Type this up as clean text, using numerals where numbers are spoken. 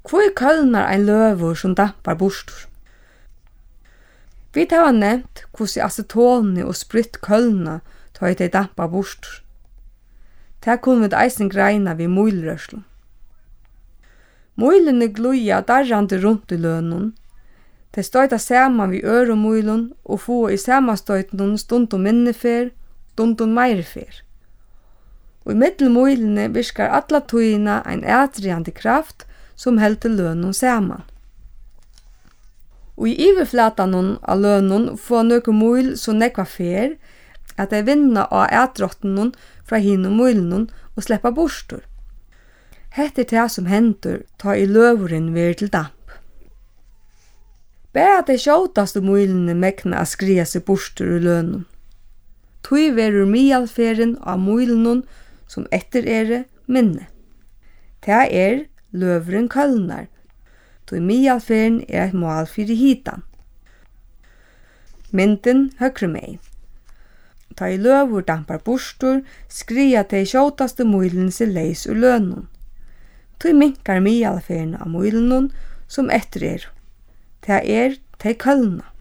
Hvor kølnar ein løvur som dampar bostur? Vi har nevnt hvordan acetoni og sprit kølna tar de dampar bostur. Det kunne vi eisen greina vid mylrørslu. Mylene gluja darrande rundt i lønun. De støyta saman vid øremylun og få i samanstøytnun stundum minnefer, stundum meirfer. Og i middelmylene virkar alla tøyina ein ætriande kraft som heldur lønun saman. Og i iverflatanun av lønun få nøku myl så nekva fer at de vinna av ætrottnun fra hinum mylnun og sleppa bostur. Hetta det som hendur ta i løvurin ver til damp. Bara at de skjótaste mylene megna a skria seg bostur ur lønun. Tøy verur mialferin av mylnun som etter minne. Det løvurin kølnar, tøy mialferin et mål fyrir hitan. Myndin høgre megin. Ta i løvur dampar bostur, skria de skjótaste mylene seg leis ur lønun. Tøy minkar mialferin av mylnun som etter Det de kølna.